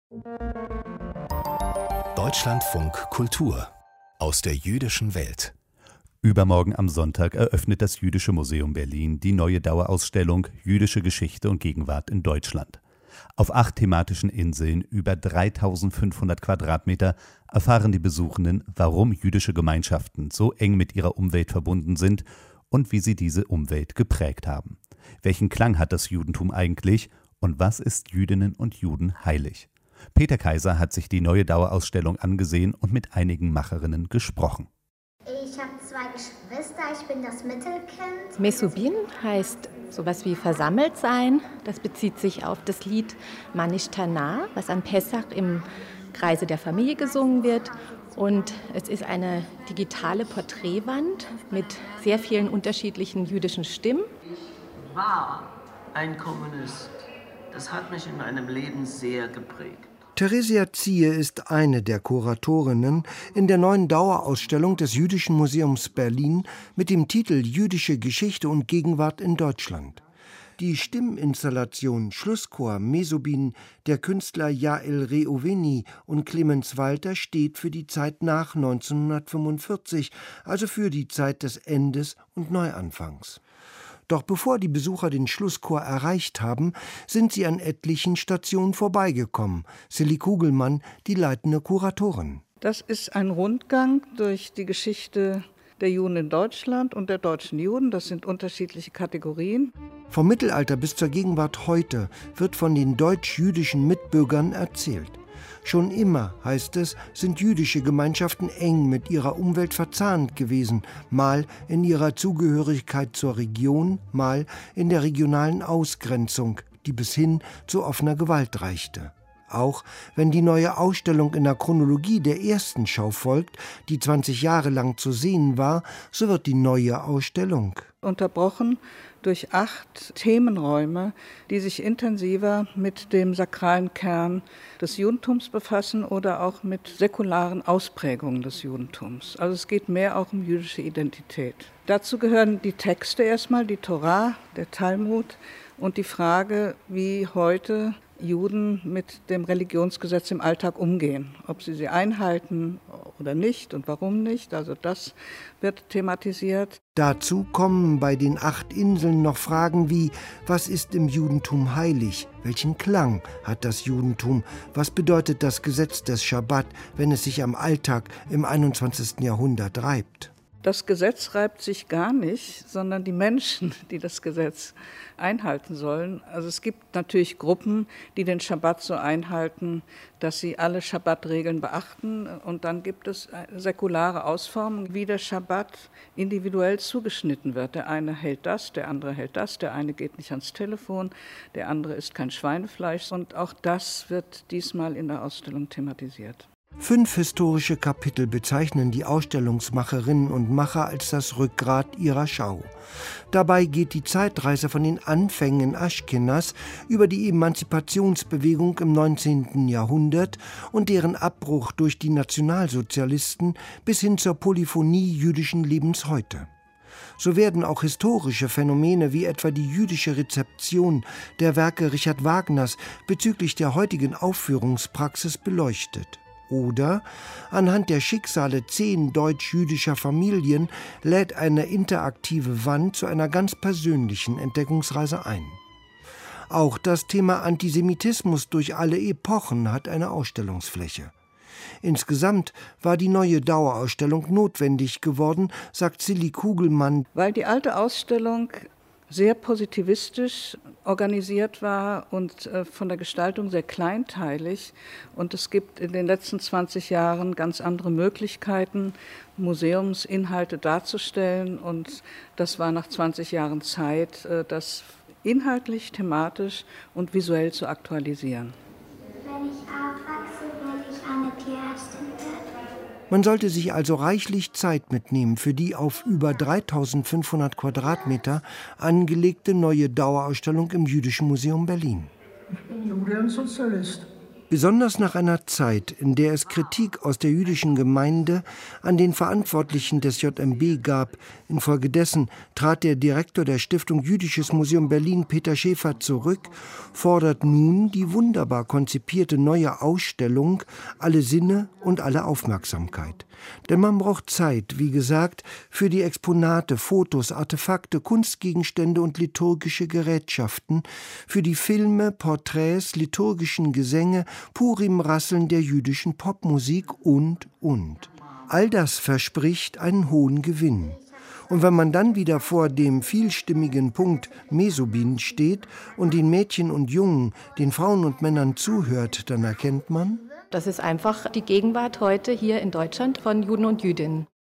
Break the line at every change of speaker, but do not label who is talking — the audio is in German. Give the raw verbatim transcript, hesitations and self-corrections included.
Deutschlandfunk Kultur aus der jüdischen Welt.
Übermorgen am Sonntag eröffnet das Jüdische Museum Berlin die neue Dauerausstellung Jüdische Geschichte und Gegenwart in Deutschland. Auf acht thematischen Inseln über dreitausendfünfhundert Quadratmeter erfahren die Besuchenden, warum jüdische Gemeinschaften so eng mit ihrer Umwelt verbunden sind und wie sie diese Umwelt geprägt haben. Welchen Klang hat das Judentum eigentlich und was ist Jüdinnen und Juden heilig? Peter Kaiser hat sich die neue Dauerausstellung angesehen und mit einigen Macherinnen gesprochen.
Ich habe zwei Geschwister, ich bin das Mittelkind.
Mesubin heißt sowas wie versammelt sein. Das bezieht sich auf das Lied Manishtana, was an Pessach im Kreise der Familie gesungen wird. Und es ist eine digitale Porträtwand mit sehr vielen unterschiedlichen jüdischen Stimmen.
Ich war ein Kommunist. Das hat mich in meinem Leben sehr geprägt.
Theresia Ziehe ist eine der Kuratorinnen in der neuen Dauerausstellung des Jüdischen Museums Berlin mit dem Titel Jüdische Geschichte und Gegenwart in Deutschland. Die Stimminstallation Schlusschor Mesubin der Künstler Yael Reuveni und Clemens Walter steht für die Zeit nach neunzehnhundertfünfundvierzig, also für die Zeit des Endes und Neuanfangs. Doch bevor die Besucher den Schlusschor erreicht haben, sind sie an etlichen Stationen vorbeigekommen. Silly Kugelmann, die leitende Kuratorin.
Das ist ein Rundgang durch die Geschichte der Juden in Deutschland und der deutschen Juden. Das sind unterschiedliche Kategorien.
Vom Mittelalter bis zur Gegenwart heute wird von den deutsch-jüdischen Mitbürgern erzählt. Schon immer, heißt es, sind jüdische Gemeinschaften eng mit ihrer Umwelt verzahnt gewesen, mal in ihrer Zugehörigkeit zur Region, mal in der regionalen Ausgrenzung, die bis hin zu offener Gewalt reichte. Auch wenn die neue Ausstellung in der Chronologie der ersten Schau folgt, die zwanzig Jahre lang zu sehen war, so wird die neue Ausstellung
unterbrochen durch acht Themenräume, die sich intensiver mit dem sakralen Kern des Judentums befassen oder auch mit säkularen Ausprägungen des Judentums. Also es geht mehr auch um jüdische Identität. Dazu gehören die Texte erstmal, die Torah, der Talmud und die Frage, wie heute Juden mit dem Religionsgesetz im Alltag umgehen, ob sie sie einhalten oder nicht und warum nicht. Also das wird thematisiert.
Dazu kommen bei den acht Inseln noch Fragen wie: Was ist im Judentum heilig? Welchen Klang hat das Judentum? Was bedeutet das Gesetz des Schabbat, wenn es sich am Alltag im einundzwanzigsten Jahrhundert reibt?
Das Gesetz reibt sich gar nicht, sondern die Menschen, die das Gesetz einhalten sollen. Also es gibt natürlich Gruppen, die den Schabbat so einhalten, dass sie alle Schabbatregeln beachten. Und dann gibt es säkulare Ausformungen, wie der Schabbat individuell zugeschnitten wird. Der eine hält das, der andere hält das, der eine geht nicht ans Telefon, der andere isst kein Schweinefleisch. Und auch das wird diesmal in der Ausstellung thematisiert.
Fünf historische Kapitel bezeichnen die Ausstellungsmacherinnen und Macher als das Rückgrat ihrer Schau. Dabei geht die Zeitreise von den Anfängen in Aschkenas über die Emanzipationsbewegung im neunzehnten Jahrhundert und deren Abbruch durch die Nationalsozialisten bis hin zur Polyphonie jüdischen Lebens heute. So werden auch historische Phänomene wie etwa die jüdische Rezeption der Werke Richard Wagners bezüglich der heutigen Aufführungspraxis beleuchtet. Oder anhand der Schicksale zehn deutsch-jüdischer Familien lädt eine interaktive Wand zu einer ganz persönlichen Entdeckungsreise ein. Auch das Thema Antisemitismus durch alle Epochen hat eine Ausstellungsfläche. Insgesamt war die neue Dauerausstellung notwendig geworden, sagt Silly Kugelmann.
Weil die alte Ausstellung sehr positivistisch organisiert war und äh, von der Gestaltung sehr kleinteilig. Und es gibt in den letzten zwanzig Jahren ganz andere Möglichkeiten, Museumsinhalte darzustellen. Und das war nach zwanzig Jahren Zeit, äh, das inhaltlich, thematisch und visuell zu aktualisieren.
Wenn ich aufwachse, will ich eine Tierärztin werden.
Man sollte sich also reichlich Zeit mitnehmen für die auf über dreitausendfünfhundert Quadratmeter angelegte neue Dauerausstellung im Jüdischen Museum Berlin.
Ich bin Jude und Sozialist.
Besonders nach einer Zeit, in der es Kritik aus der jüdischen Gemeinde an den Verantwortlichen des J M B gab. Infolgedessen trat der Direktor der Stiftung Jüdisches Museum Berlin, Peter Schäfer, zurück, fordert nun die wunderbar konzipierte neue Ausstellung Alle Sinne und alle Aufmerksamkeit. Denn man braucht Zeit, wie gesagt, für die Exponate, Fotos, Artefakte, Kunstgegenstände und liturgische Gerätschaften, für die Filme, Porträts, liturgischen Gesänge, Purim-Rasseln der jüdischen Popmusik und, und. All das verspricht einen hohen Gewinn. Und wenn man dann wieder vor dem vielstimmigen Punkt Mesobin steht und den Mädchen und Jungen, den Frauen und Männern zuhört, dann erkennt man:
Das ist einfach die Gegenwart heute hier in Deutschland von Juden und Jüdinnen.